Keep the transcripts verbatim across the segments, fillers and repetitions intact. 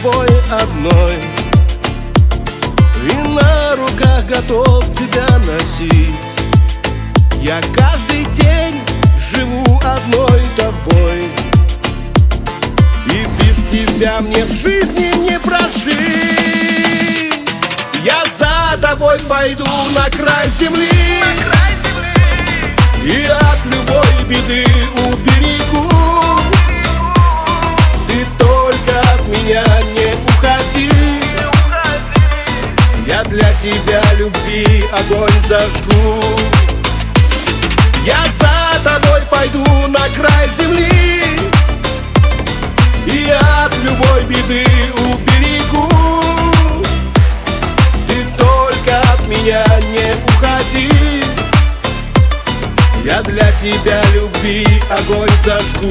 тобой одной, и на руках готов тебя носить. Я каждый день живу одной тобой, и без тебя мне в жизни не прожить. Я за тобой пойду на край земли, и от любой беды уберегу. Ты только от меня не уходи, я для тебя любви огонь зажгу. Я за тобой пойду на край земли, и от любой беды уберегу. Ты только от меня не уходи, я для тебя любви огонь зажгу.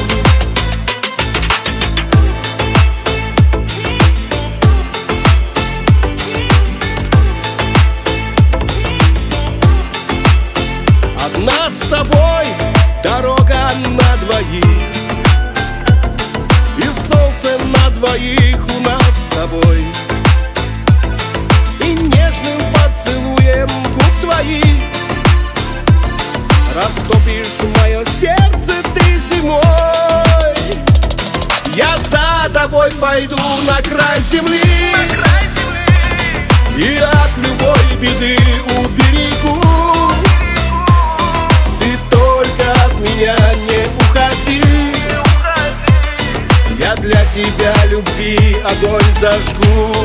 Одна с тобой дорога на двоих, и солнце на двоих у нас с тобой, и нежным поцелуем губ твоих растопишь мое сердце ты зимой. Я за тобой пойду на край земли, и от любой беды уберегу. Ты только от меня не уходи, я для тебя любви огонь зажгу.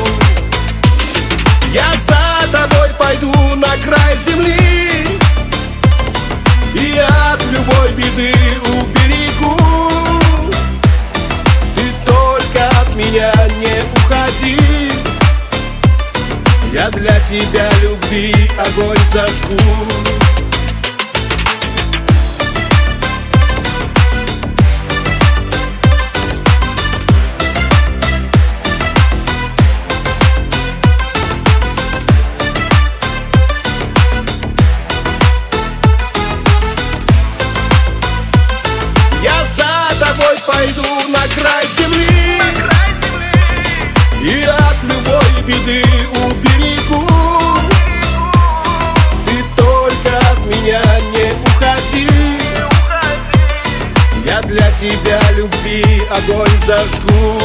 Я за тобой пойду на край земли, и от любой беды уберегу. Ты только от меня не уходи, я для тебя любви огонь зажгу. Пойду на край земли, и от любой беды уберегу. Ты только от меня не уходи, я для тебя любви огонь зажгу.